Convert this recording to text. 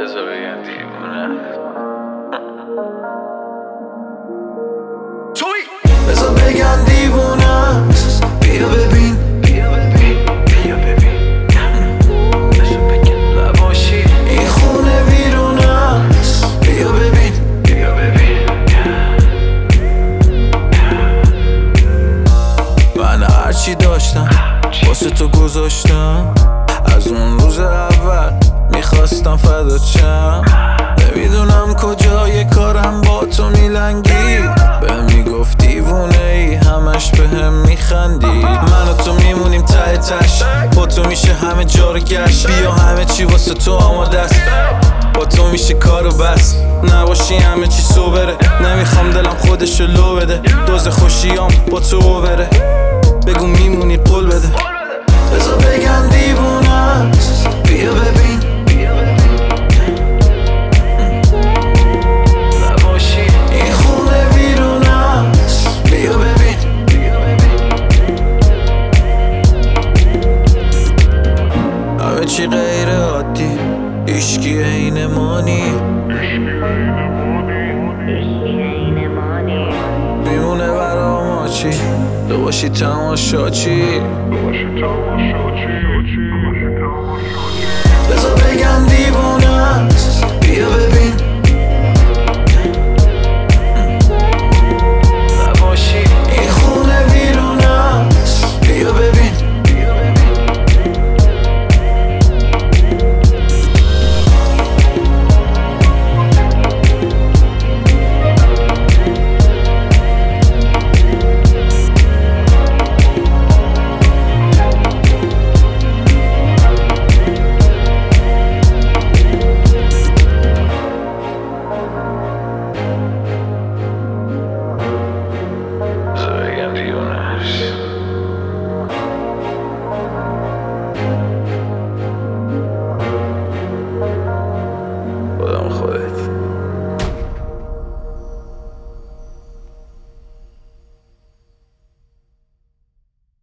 بذار بگن دیوونه بذار بگن دیوونه است. بیا ببین بذار بگن نباشی این خونه ویرونه است. بیا ببین من هرچی داشتم واسه تو گذاشتم. از اون روز اول میخواستم فدات شم. نمیدونم کجای کارم با تو میلنگید. بهم میگفت دیوونه ای همش بهم میخندید. من و تو میمونیم ته تش، با تو میشه همه جا رو گشت. بیا همه چی واسه تو آماده است، با تو میشه کارو بس. نباشی همه چی سوبره، نمیخوام دلم خودشو لو بده. دوز خوشیام با تو بره، بگو میمونی قول بده. بذار بگن دیوونه است. بیا ببین نباشی این خونه ویرونه است. بیا ببین همه چی غیر عادی، هیچکی عین ما نی. میمونه برا ما چی؟ تو باشی تماشاچی. بذار بگن دیوونه